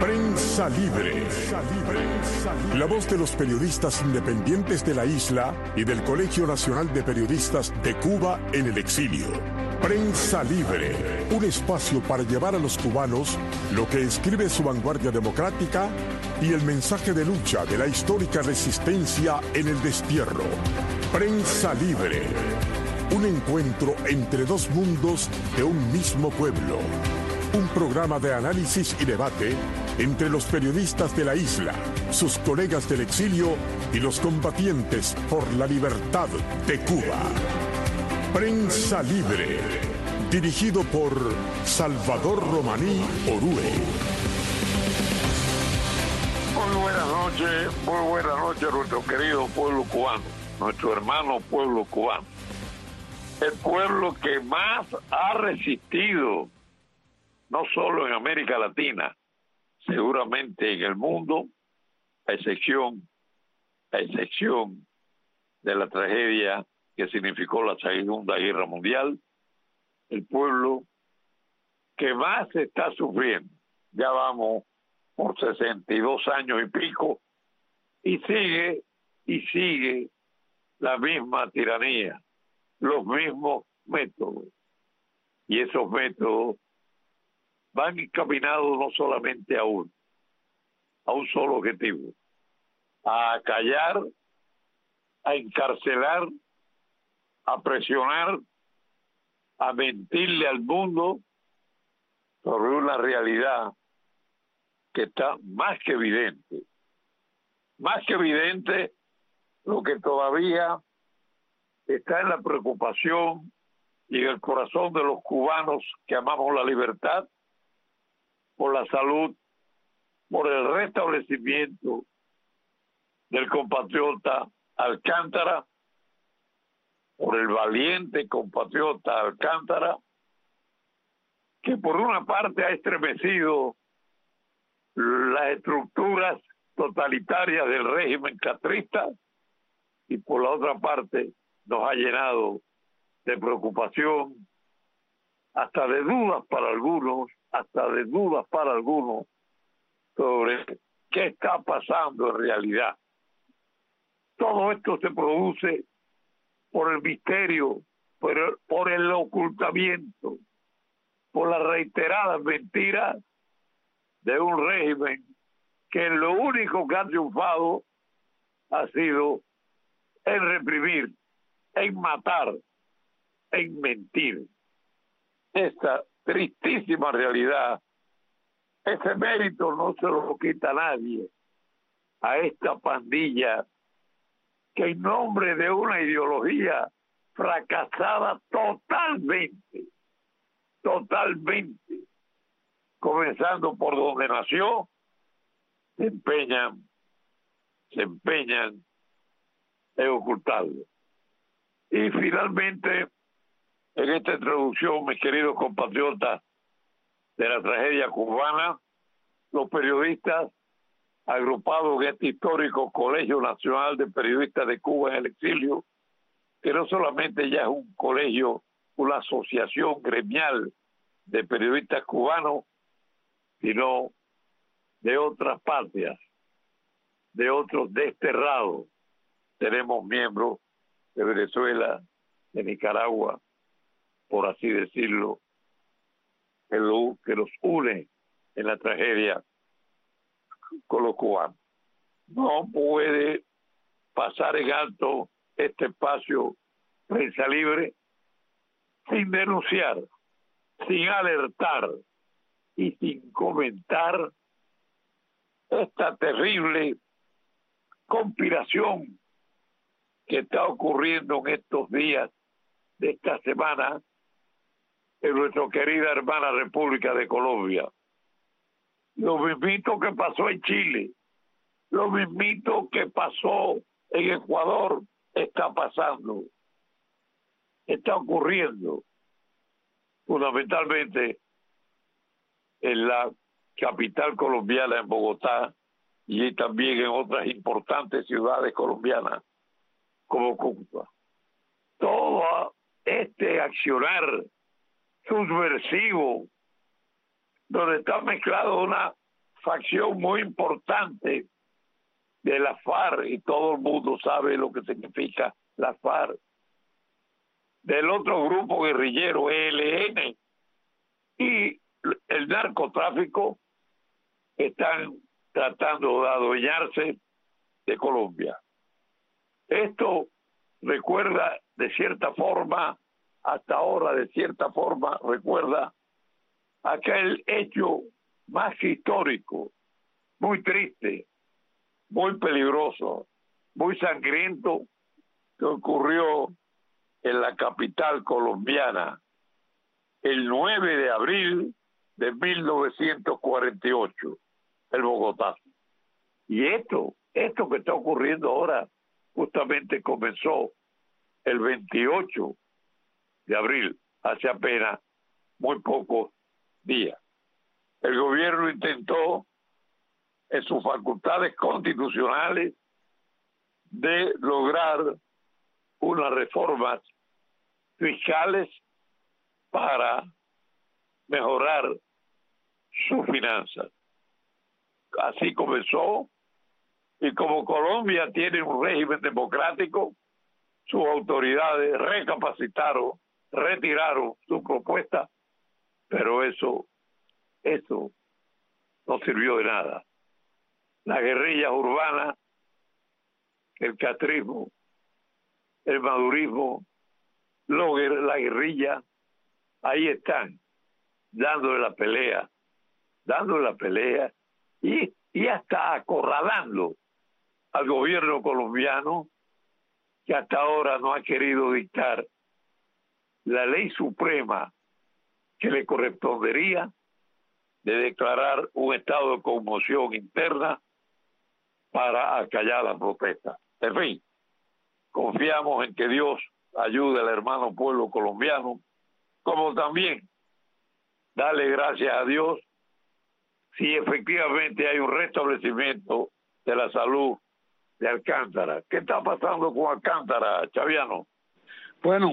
Prensa Libre. La voz de los periodistas independientes de la isla y del Colegio Nacional de Periodistas de Cuba en el exilio. Prensa Libre, un espacio para llevar a los cubanos lo que escribe su vanguardia democrática y el mensaje de lucha de la histórica resistencia en el destierro. Prensa Libre, un encuentro entre dos mundos de un mismo pueblo. Un programa de análisis y debate entre los periodistas de la isla, sus colegas del exilio y los combatientes por la libertad de Cuba. Prensa Libre, dirigido por Salvador Romaní Orue. Muy buenas noches a nuestro querido pueblo cubano, nuestro hermano pueblo cubano. El pueblo que más ha resistido, no solo en América Latina, seguramente en el mundo, a excepción de la tragedia que significó la Segunda Guerra Mundial, el pueblo que más está sufriendo. Ya vamos por 62 años y pico, y sigue la misma tiranía, los mismos métodos. Y esos métodos van encaminados no solamente a un solo objetivo: a callar, a encarcelar, a presionar, a mentirle al mundo sobre una realidad que está más que evidente. Más que evidente lo que todavía está en la preocupación y en el corazón de los cubanos que amamos la libertad, por la salud, por el restablecimiento del compatriota Alcántara, por el valiente compatriota Alcántara, que por una parte ha estremecido las estructuras totalitarias del régimen castrista y por la otra parte nos ha llenado de preocupación, hasta de dudas para algunos, sobre qué está pasando en realidad. Todo esto se produce por el misterio, por el ocultamiento, por las reiteradas mentiras de un régimen que lo único que ha triunfado ha sido en reprimir, en matar, en mentir. Esta tristísima realidad, ese mérito no se lo quita nadie a esta pandilla que en nombre de una ideología fracasada totalmente, comenzando por donde nació, se empeñan en ocultarlo. Y finalmente, en esta introducción, mis queridos compatriotas de la tragedia cubana, los periodistas agrupados en este histórico Colegio Nacional de Periodistas de Cuba en el exilio, que no solamente ya es un colegio, una asociación gremial de periodistas cubanos, sino de otras patrias, de otros desterrados. Tenemos miembros de Venezuela, de Nicaragua, por así decirlo, que los une en la tragedia con los cubanos. No puede pasar en alto este espacio Prensa Libre sin denunciar, sin alertar y sin comentar esta terrible conspiración que está ocurriendo en estos días de esta semana en nuestra querida hermana República de Colombia. Lo mismito que pasó en Chile, lo mismito que pasó en Ecuador, está pasando, está ocurriendo fundamentalmente en la capital colombiana, en Bogotá, y también en otras importantes ciudades colombianas como Cúcuta. Todo este accionar subversivo, donde está mezclado una facción muy importante de la FARC, y todo el mundo sabe lo que significa la FARC, del otro grupo guerrillero ELN y el narcotráfico, están tratando de adueñarse de Colombia. Esto recuerda de cierta forma, hasta ahora de cierta forma, recuerda aquel hecho más histórico, muy triste, muy peligroso, muy sangriento, que ocurrió en la capital colombiana el 9 de abril de 1948, el Bogotá. Y esto que está ocurriendo ahora, justamente comenzó el 28 de abril, hace apenas muy pocos días. El gobierno intentó, en sus facultades constitucionales, de lograr unas reformas fiscales para mejorar sus finanzas. Así comenzó, y como Colombia tiene un régimen democrático, sus autoridades recapacitaron, retiraron su propuesta, pero eso no sirvió de nada. Las guerrillas urbanas, el catrismo, el madurismo, la guerrilla, ahí están, dándole la pelea y hasta acorralando al gobierno colombiano, que hasta ahora no ha querido dictar la ley suprema que le correspondería de declarar un estado de conmoción interna para acallar la protesta. En fin, confiamos en que Dios ayude al hermano pueblo colombiano, como también darle gracias a Dios si efectivamente hay un restablecimiento de la salud de Alcántara. ¿Qué está pasando con Alcántara, Chaviano? Bueno,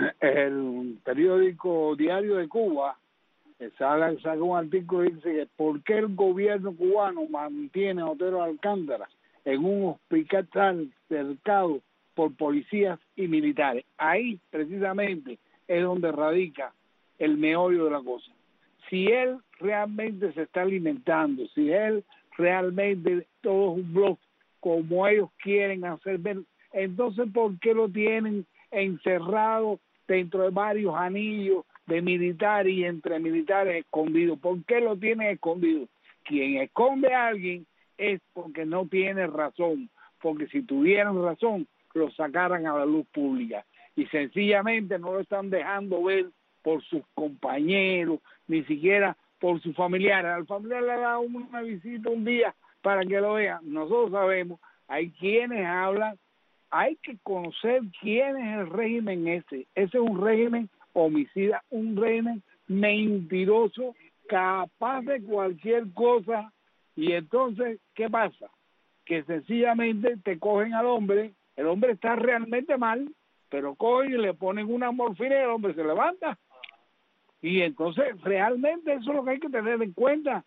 el periódico Diario de Cuba saca un artículo y dice que por qué el gobierno cubano mantiene a Otero Alcántara en un hospital cercado por policías y militares. Ahí precisamente es donde radica el meollo de la cosa. Si él realmente se está alimentando, si él realmente todo es un blog como ellos quieren hacer ver, entonces ¿por qué lo tienen encerrado dentro de varios anillos de militares y entre militares escondidos? ¿Por qué lo tienen escondido? Quien esconde a alguien es porque no tiene razón, porque si tuvieran razón lo sacaran a la luz pública, y sencillamente no lo están dejando ver por sus compañeros, ni siquiera por sus familiares. Al familiar le ha dado una visita un día para que lo vean. Nosotros sabemos, hay quienes hablan, hay que conocer quién es el régimen ese. Ese es un régimen homicida, un régimen mentiroso, capaz de cualquier cosa. Y entonces, ¿qué pasa? Que sencillamente te cogen al hombre, el hombre está realmente mal, pero cogen y le ponen una morfina y el hombre se levanta. Y entonces realmente eso es lo que hay que tener en cuenta.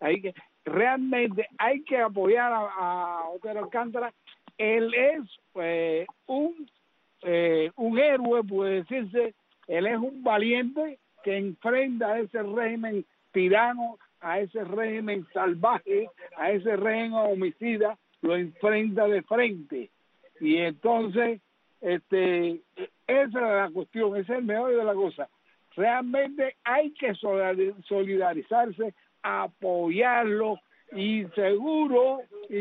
Realmente hay que apoyar a Otero Alcántara. Él es un héroe, puede decirse. Él es un valiente que enfrenta a ese régimen tirano, a ese régimen salvaje, a ese régimen homicida, lo enfrenta de frente. Y entonces esa es la cuestión, ese es el meollo de la cosa. Realmente hay que solidarizarse, apoyarlo, y seguro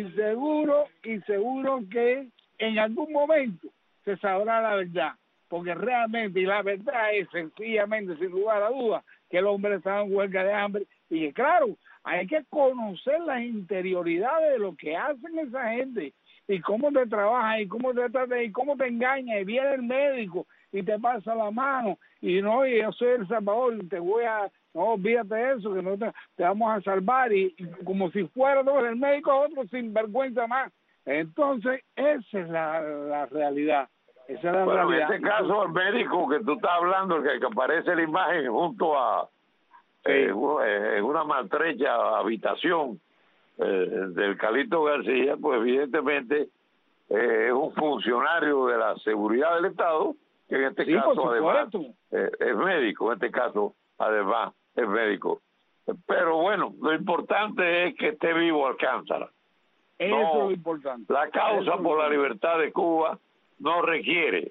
que en algún momento se sabrá la verdad, porque realmente, y la verdad es sencillamente, sin lugar a dudas, que el hombre está en huelga de hambre, y que claro, hay que conocer las interioridades de lo que hacen esa gente, y cómo te trabajan, y cómo te tratan, y cómo te engañan, y viene el médico y te pasa la mano, y no, y yo soy El Salvador, te voy a, no, olvídate de eso, que no te vamos a salvar, y como si fuera todo el médico otro sin vergüenza más. Entonces, esa es la realidad. Esa es la realidad. En este caso, el médico que tú estás hablando, el que aparece en la imagen junto a en una maltrecha habitación, del Calixto García, pues evidentemente es un funcionario de la seguridad del Estado, que en este caso además es médico, en este caso además es médico. Pero bueno, lo importante es que esté vivo Alcántara. Eso es lo importante. La causa por la libertad de Cuba no requiere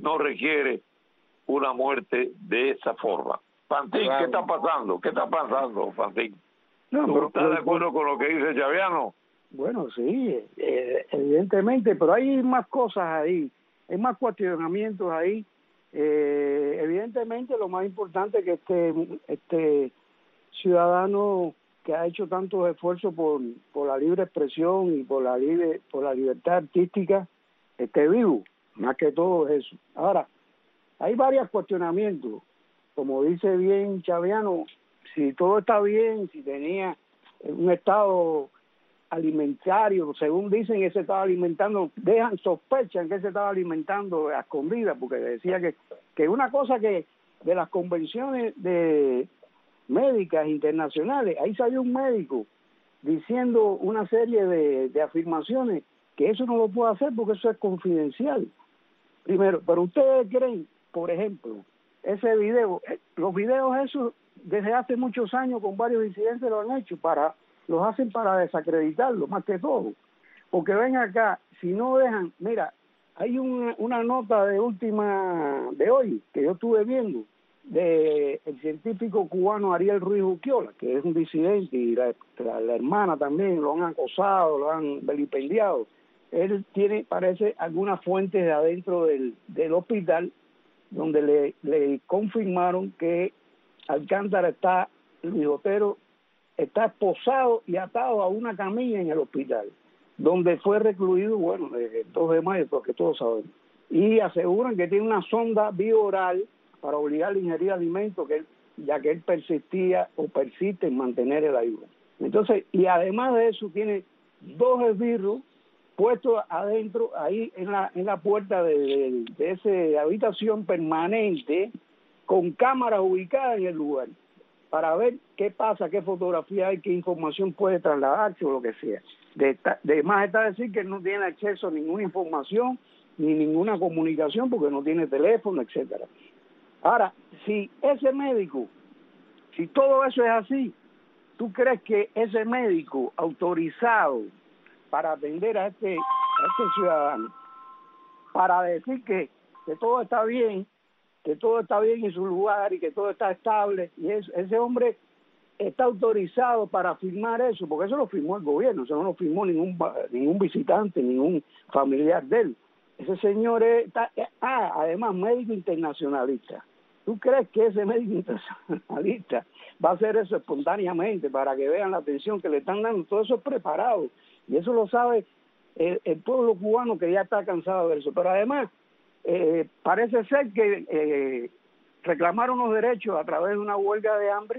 una muerte de esa forma. Fantín, claro. ¿Qué está pasando? ¿Qué está pasando, Fantín? ¿Tú estás de acuerdo con lo que dice Chaviano? Bueno, sí, evidentemente, pero hay más cosas ahí, hay más cuestionamientos ahí. Evidentemente, lo más importante es que este ciudadano que ha hecho tantos esfuerzos por la libre expresión y por la libertad artística esté vivo, más que todo eso. Ahora, hay varios cuestionamientos, como dice bien Chaviano, si todo está bien, si tenía un estado alimentario, según dicen, que se estaba alimentando, sospechan que se estaba alimentando a escondidas, porque decía que una cosa que de las convenciones de médicas internacionales, ahí salió un médico diciendo una serie de afirmaciones que eso no lo puede hacer porque eso es confidencial. Primero, pero ustedes creen, por ejemplo, ese video, los videos esos desde hace muchos años con varios disidentes lo han hecho, los hacen para desacreditarlo, más que todo. Porque ven acá, si no dejan, mira, hay una nota de hoy que yo estuve viendo de el científico cubano Ariel Ruiz Urquiola, que es un disidente, y la hermana también lo han acosado, lo han vilipendiado. Él tiene, parece, algunas fuentes de adentro del hospital donde le confirmaron que Alcántara Luis Otero está esposado y atado a una camilla en el hospital, donde fue recluido, bueno, desde el 2 de mayo, porque todos sabemos. Y aseguran que tiene una sonda bioral para obligarle a ingerir alimentos, ya que él persistía o persiste en mantener el ayuno. Entonces, y además de eso, tiene 2 esbirros puestos adentro, ahí en la puerta de esa habitación permanente, con cámaras ubicadas en el lugar, para ver qué pasa, qué fotografía hay, qué información puede trasladarse o lo que sea. De más está decir que él no tiene acceso a ninguna información ni ninguna comunicación porque no tiene teléfono, etcétera. Ahora, si ese médico, si todo eso es así, ¿tú crees que ese médico autorizado para atender a este ciudadano, para decir que todo está bien, en su lugar y que todo está estable, y ese hombre está autorizado para firmar eso, porque eso lo firmó el gobierno, eso no lo firmó ningún visitante, ningún familiar de él? Ese señor además médico internacionalista. ¿Tú crees que ese médico internacionalista va a hacer eso espontáneamente para que vean la atención que le están dando? Todo eso es preparado, y eso lo sabe el pueblo cubano, que ya está cansado de eso. Pero además parece ser que reclamar unos derechos a través de una huelga de hambre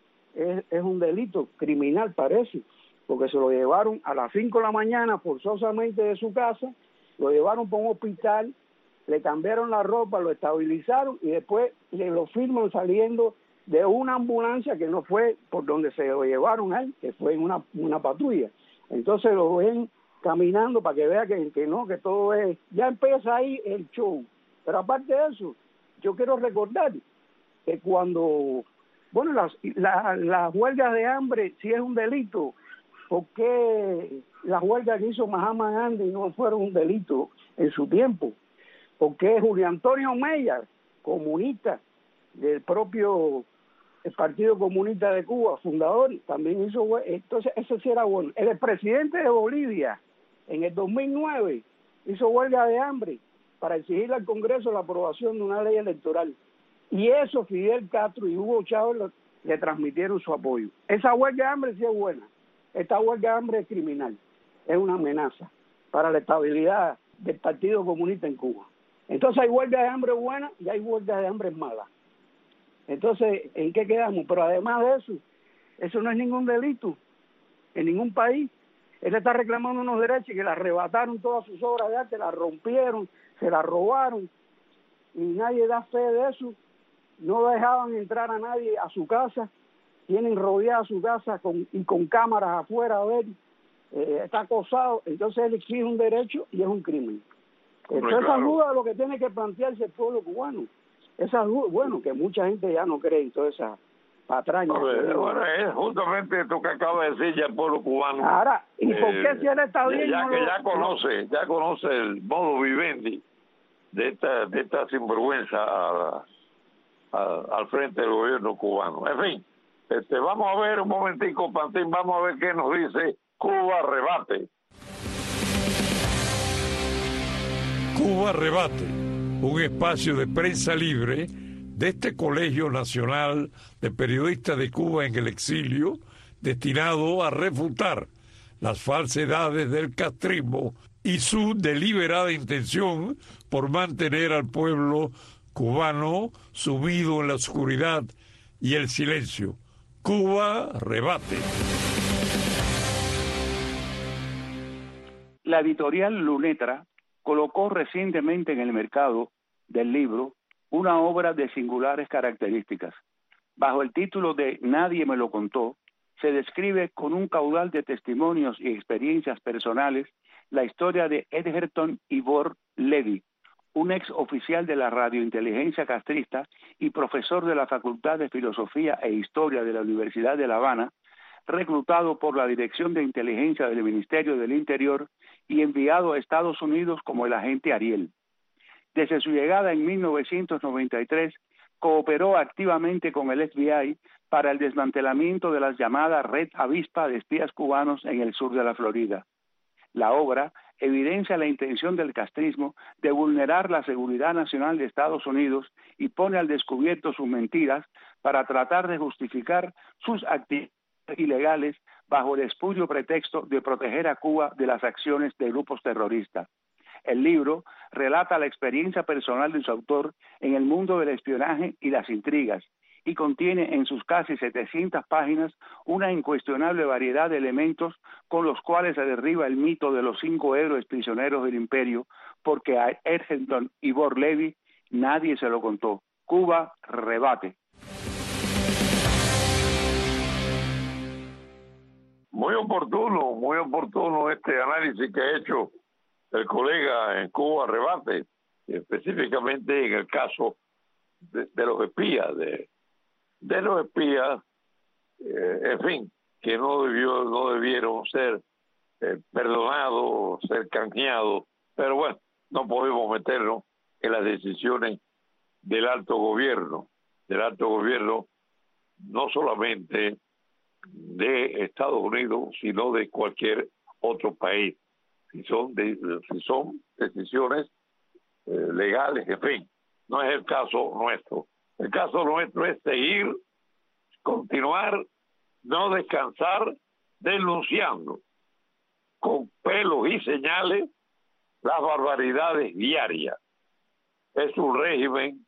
es un delito criminal, parece, porque se lo llevaron a las 5 de la mañana forzosamente de su casa, lo llevaron para un hospital, le cambiaron la ropa, lo estabilizaron y después le lo firman saliendo de una ambulancia que no fue por donde se lo llevaron a él, que fue en una patrulla. Entonces lo ven caminando para que vea que no, que todo es... Ya empieza ahí el show. Pero aparte de eso, yo quiero recordar que cuando... Bueno, las huelgas de hambre, si es un delito, ¿por qué las huelgas que hizo Mahatma Gandhi no fueron un delito en su tiempo? ¿Por qué Julio Antonio Mella, comunista del propio el Partido Comunista de Cuba, fundador, también hizo huelga? Entonces, eso sí era bueno. El expresidente de Bolivia, en el 2009, hizo huelga de hambre para exigirle al Congreso la aprobación de una ley electoral. Y eso Fidel Castro y Hugo Chávez le transmitieron su apoyo. Esa huelga de hambre sí es buena. Esta huelga de hambre es criminal. Es una amenaza para la estabilidad del Partido Comunista en Cuba. Entonces hay huelga de hambre buena y hay huelga de hambre mala. Entonces, ¿en qué quedamos? Pero además de eso no es ningún delito en ningún país. Él está reclamando unos derechos que le arrebataron todas sus obras de arte, las rompieron, se las robaron, y nadie da fe de eso. No dejaban entrar a nadie a su casa, tienen rodeada su casa con cámaras afuera a ver está acosado, entonces él exige un derecho y es un crimen. Entonces claro. esa duda es lo que tiene que plantearse el pueblo cubano. Esa duda, bueno, que mucha gente ya no cree en toda esa patraña. Bueno, es justamente esto que acaba de decir ya el pueblo cubano. Ahora, ¿y por qué si él está bien? Ya conoce el modo vivendi de esta sinvergüenza al frente del gobierno cubano. En fin, vamos a ver un momentico, Pantín, vamos a ver qué nos dice Cuba Rebate. Cuba Rebate, un espacio de prensa libre de este Colegio Nacional de Periodistas de Cuba en el Exilio, destinado a refutar las falsedades del castrismo y su deliberada intención por mantener al pueblo cubano sumido en la oscuridad y el silencio. Cuba Rebate. La editorial Lunetra colocó recientemente en el mercado del libro una obra de singulares características. Bajo el título de Nadie me lo contó, se describe con un caudal de testimonios y experiencias personales la historia de Edgerton Ivor Levy, un ex oficial de la radiointeligencia castrista y profesor de la Facultad de Filosofía e Historia de la Universidad de La Habana, reclutado por la Dirección de Inteligencia del Ministerio del Interior y enviado a Estados Unidos como el agente Ariel. Desde su llegada en 1993, cooperó activamente con el FBI para el desmantelamiento de las llamadas Red Avispa de espías cubanos en el sur de la Florida. La obra evidencia la intención del castrismo de vulnerar la seguridad nacional de Estados Unidos y pone al descubierto sus mentiras para tratar de justificar sus actividades ilegales bajo el espurio pretexto de proteger a Cuba de las acciones de grupos terroristas. El libro relata la experiencia personal de su autor en el mundo del espionaje y las intrigas y contiene en sus casi 700 páginas una incuestionable variedad de elementos con los cuales se derriba el mito de los 5 héroes prisioneros del imperio, porque a Edgerton Ivor Levy nadie se lo contó. Cuba Rebate. Muy oportuno este análisis que ha hecho el colega en Cuba Rebate, específicamente en el caso de los espías, de los espías, en fin, que no debieron ser perdonados, ser canjeados, pero bueno, no podemos meternos en las decisiones del alto gobierno, no solamente de Estados Unidos, sino de cualquier otro país, si son decisiones legales, en fin, no es el caso nuestro. El caso nuestro es continuar, no descansar, denunciando con pelos y señales las barbaridades diarias. Es un régimen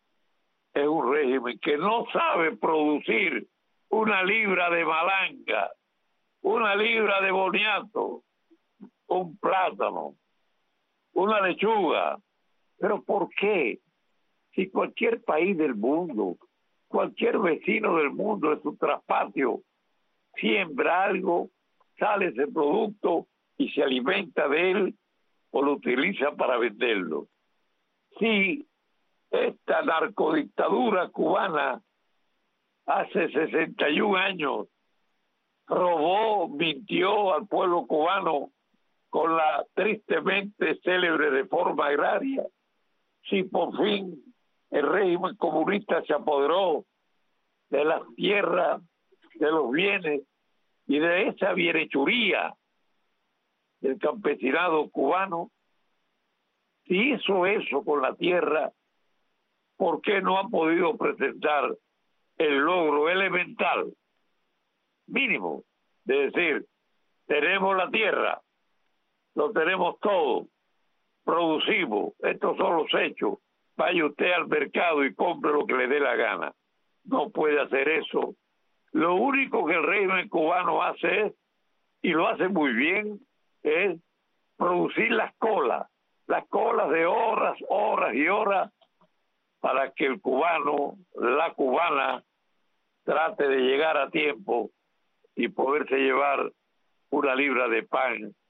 que no sabe producir una libra de malanga, una libra de boniato, un plátano, una lechuga. ¿Pero por qué? Si cualquier país del mundo, cualquier vecino del mundo de su traspatio siembra algo, sale ese producto y se alimenta de él o lo utiliza para venderlo. Si esta narcodictadura cubana hace 61 años robó, mintió al pueblo cubano con la tristemente célebre reforma agraria, si por fin el régimen comunista se apoderó de las tierras, de los bienes y de esa bienhechuría del campesinado cubano, si hizo eso con la tierra, ¿por qué no ha podido presentar el logro elemental, mínimo, de decir, tenemos la tierra, lo tenemos todo, producimos, estos son los hechos, vaya usted al mercado y compre lo que le dé la gana? No puede hacer eso. Lo único que el régimen cubano hace es, y lo hace muy bien, es producir las colas de horas y horas, para que el cubano, la cubana, trate de llegar a tiempo y poderse llevar una libra de pan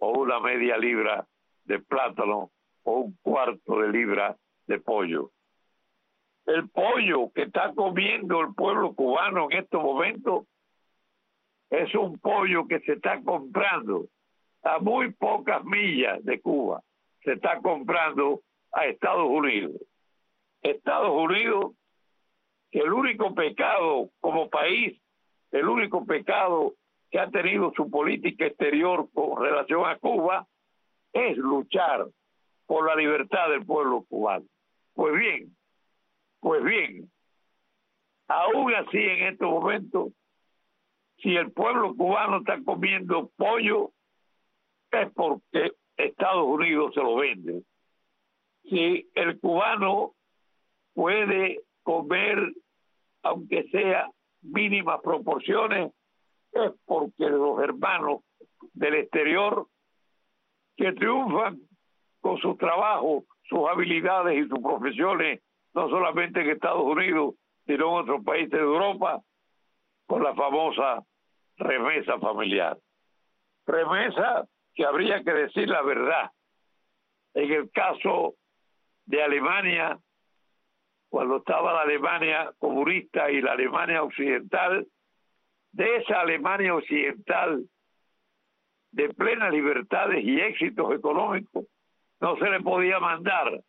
o una media libra de plátano o un cuarto de libra de pollo. El pollo que está comiendo el pueblo cubano en estos momentos es un pollo que se está comprando a muy pocas millas de Cuba. Se está comprando a Estados Unidos. Estados Unidos, que el único pecado como país, el único pecado que ha tenido su política exterior con relación a Cuba, es luchar por la libertad del pueblo cubano. Pues bien, aún así en estos momentos, si el pueblo cubano está comiendo pollo, es porque Estados Unidos se lo vende. Si el cubano puede comer, aunque sea mínimas proporciones, es porque los hermanos del exterior que triunfan con sus trabajos, sus habilidades y sus profesiones, no solamente en Estados Unidos, sino en otros países de Europa, con la famosa remesa familiar. Remesa que habría que decir la verdad. En el caso de Alemania, cuando estaba la Alemania comunista y la Alemania occidental, de esa Alemania occidental de plenas libertades y éxitos económicos, no se le podía mandar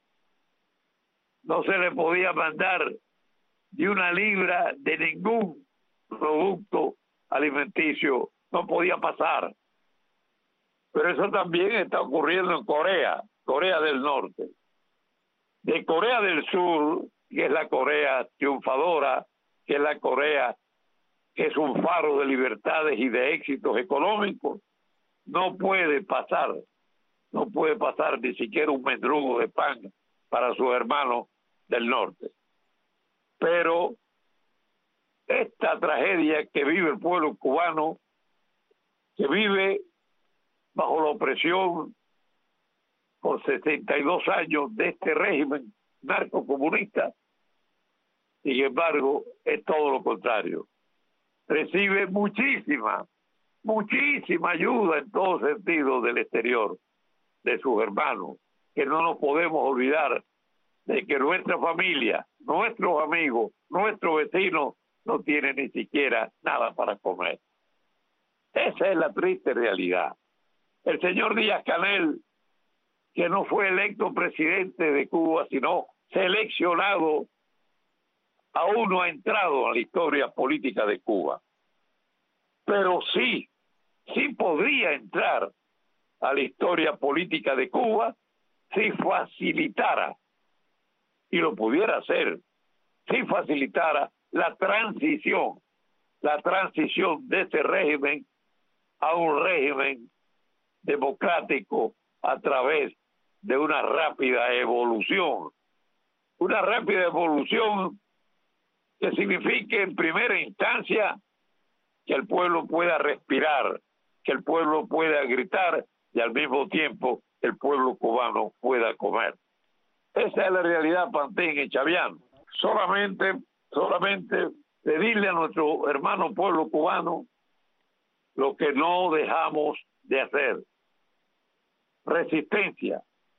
ni una libra de ningún producto alimenticio, no podía pasar. Pero eso también está ocurriendo en Corea del Norte. De Corea del Sur, que es la Corea triunfadora, que es la Corea que es un faro de libertades y de éxitos económicos, no puede pasar ni siquiera un mendrugo de pan para sus hermanos del norte. Pero esta tragedia que vive el pueblo cubano, que vive bajo la opresión por 62 años de este régimen narcocomunista, sin embargo, es todo lo contrario. Recibe muchísima ayuda en todo sentido del exterior, de sus hermanos, que no nos podemos olvidar de que nuestra familia, nuestros amigos, nuestros vecinos no tienen ni siquiera nada para comer. Esa es la triste realidad. El señor Díaz-Canel, que no fue electo presidente de Cuba, sino seleccionado, aún no ha entrado en la historia política de Cuba. Pero sí podría entrar a la historia política de Cuba si facilitara, y lo pudiera hacer, si facilitara la transición de ese régimen a un régimen democrático a través de una rápida evolución que signifique en primera instancia que el pueblo pueda respirar, que el pueblo pueda gritar y al mismo tiempo el pueblo cubano pueda comer. Esa es la realidad panteña y chaviana. Solamente pedirle a nuestro hermano pueblo cubano lo que no dejamos de hacer. Resistencia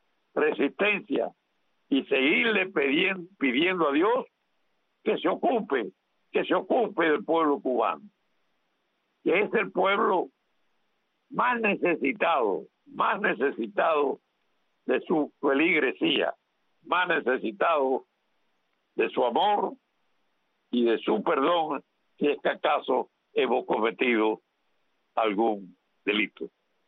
y seguirle pidiendo a Dios que se ocupe del pueblo cubano, que es el pueblo más necesitado de su feligresía, más necesitado de su amor y de su perdón si es que acaso hemos cometido algún delito.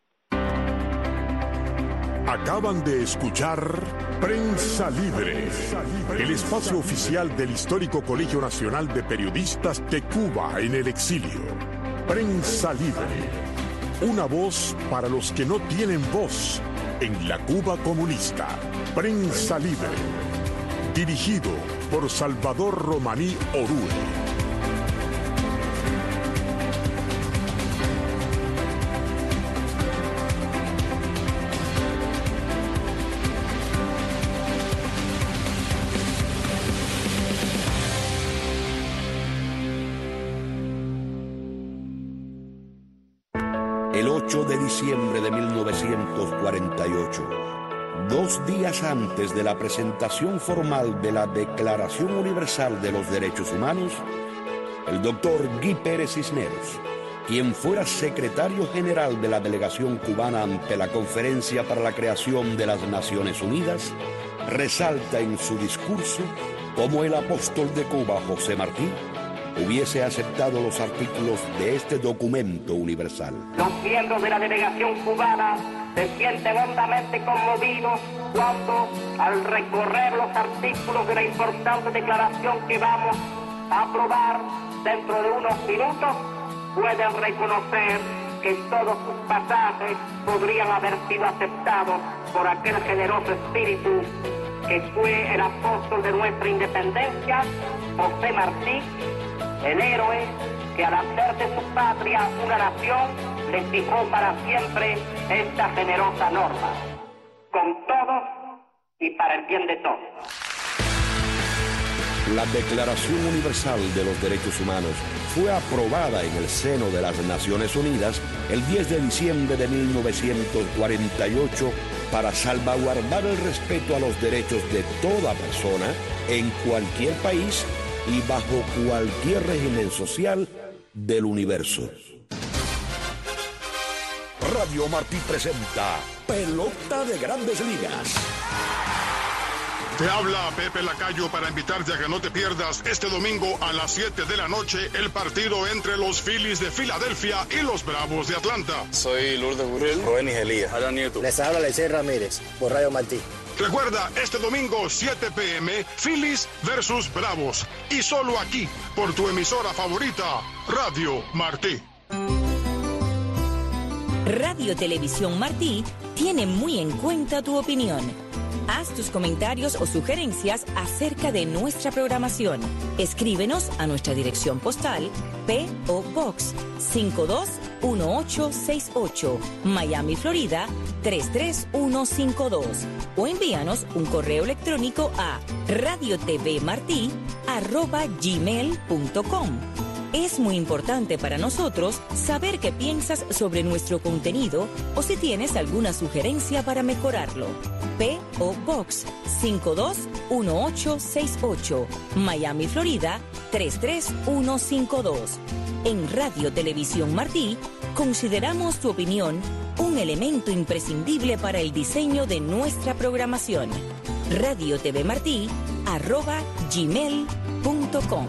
Acaban de escuchar Prensa Libre, el espacio oficial del histórico Colegio Nacional de Periodistas de Cuba en el exilio. Prensa Libre, una voz para los que no tienen voz en la Cuba comunista. Prensa Libre, dirigido por Salvador Romaní Orue. el 8 de diciembre de 1948. 2 días antes de la presentación formal de la Declaración Universal de los Derechos Humanos, el doctor Guy Pérez Cisneros, quien fuera secretario general de la delegación cubana ante la Conferencia para la Creación de las Naciones Unidas, resalta en su discurso cómo el apóstol de Cuba, José Martí, hubiese aceptado los artículos de este documento universal. Los miembros de la delegación cubana se sienten hondamente conmovidos cuando, al recorrer los artículos de la importante declaración que vamos a aprobar dentro de unos minutos, pueden reconocer que todos sus pasajes podrían haber sido aceptados por aquel generoso espíritu que fue el apóstol de nuestra independencia, José Martí, el héroe que al hacer de su patria una nación le fijó para siempre esta generosa norma, con todos y para el bien de todos. La Declaración Universal de los Derechos Humanos fue aprobada en el seno de las Naciones Unidas el 10 de diciembre de 1948 para salvaguardar el respeto a los derechos de toda persona en cualquier país y bajo cualquier régimen social del universo. Radio Martí presenta Pelota de Grandes Ligas. Te habla Pepe Lacayo para invitarte a que no te pierdas este domingo a las 7 de la noche el partido entre los Phillies de Filadelfia y los Bravos de Atlanta. Soy Lourdes Burrell, Robenis Elías, Alan Newton. Les habla Lecey Ramírez por Radio Martí. Recuerda, este domingo 7 p.m. Phillies versus Bravos. Y solo aquí, por tu emisora favorita, Radio Martí. Radio Televisión Martí tiene muy en cuenta tu opinión. Haz tus comentarios o sugerencias acerca de nuestra programación. Escríbenos a nuestra dirección postal P.O. Box 521868, Miami, Florida 33152, o envíanos un correo electrónico a radiotvmarti@gmail.com. Es muy importante para nosotros saber qué piensas sobre nuestro contenido o si tienes alguna sugerencia para mejorarlo. P.O. Box 521868, Miami, Florida 33152. En Radio Televisión Martí, consideramos tu opinión un elemento imprescindible para el diseño de nuestra programación. radiotvmarti@gmail.com.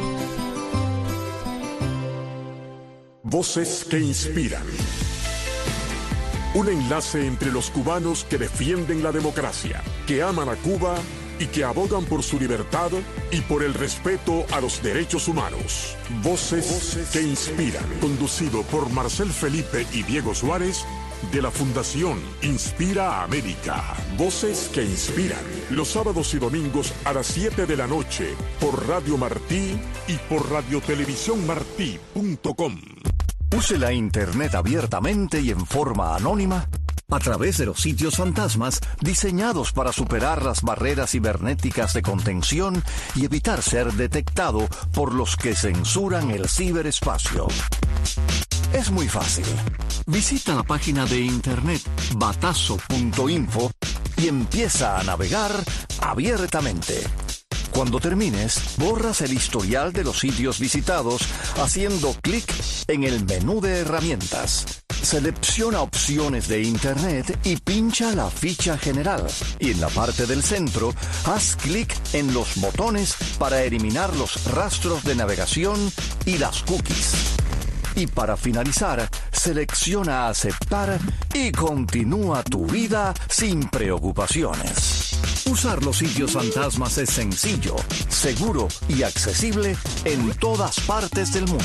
Voces que inspiran. Un enlace entre los cubanos que defienden la democracia, que aman a Cuba y que abogan por su libertad y por el respeto a los derechos humanos. Voces que inspiran. Conducido por Marcel Felipe y Diego Suárez, de la Fundación Inspira América. Voces que inspiran. Los sábados y domingos a las 7 de la noche por Radio Martí y por radiotelevisiónmartí.com. Use la Internet abiertamente y en forma anónima a través de los sitios fantasmas diseñados para superar las barreras cibernéticas de contención y evitar ser detectado por los que censuran el ciberespacio. Es muy fácil. Visita la página de internet batazo.info y empieza a navegar abiertamente. Cuando termines, borras el historial de los sitios visitados haciendo clic en el menú de herramientas. Selecciona opciones de Internet y pincha la ficha general. Y en la parte del centro, haz clic en los botones para eliminar los rastros de navegación y las cookies. Y para finalizar, selecciona aceptar y continúa tu vida sin preocupaciones. Usar los sitios fantasmas es sencillo, seguro y accesible en todas partes del mundo.